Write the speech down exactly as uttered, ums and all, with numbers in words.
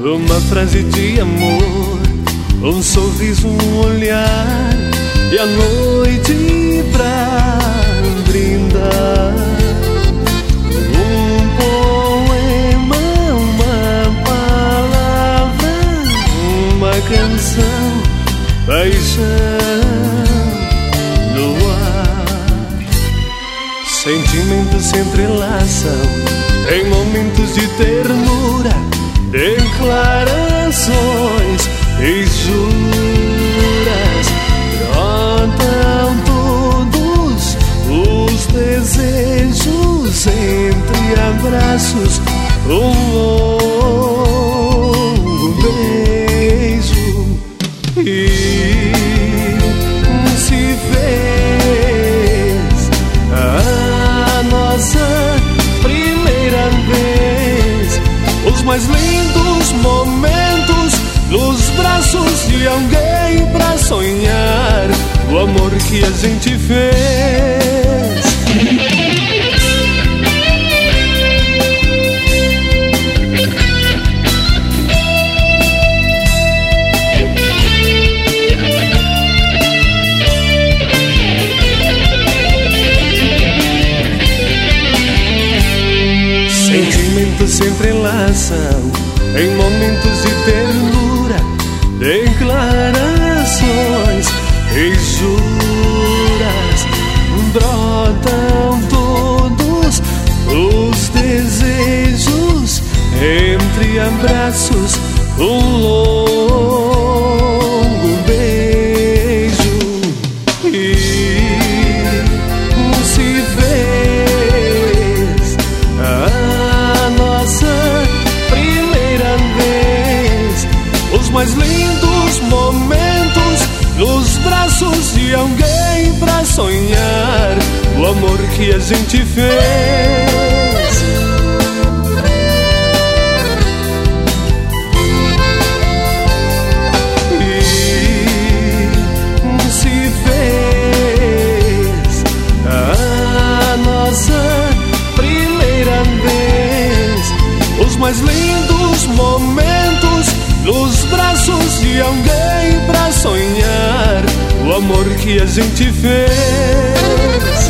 uma frase de amor, um sorriso, um olhar e a noite pra brindar. Um poema, uma palavra, uma canção, paixão no ar. Sentimentos se entrelaçam em momentos de ternura, declarações e juras. Brotam todos os desejos entre abraços, um longo beijo e se fez a nossa primeira vez. Os mais lindos momentos nos braços de alguém pra sonhar o amor que a gente fez. Sentimentos se entrelaçam em momentos de ternura, declarações e juras. Brotam todos os desejos entre abraços, um longo beijo e se fez a nossa primeira vez. Os mais lindos momentos nos braços de alguém pra sonhar o amor que a gente fez. E se fez a nossa primeira vez. Os mais lindos momentos nos braços de alguém pra sonhar o amor que a gente fez.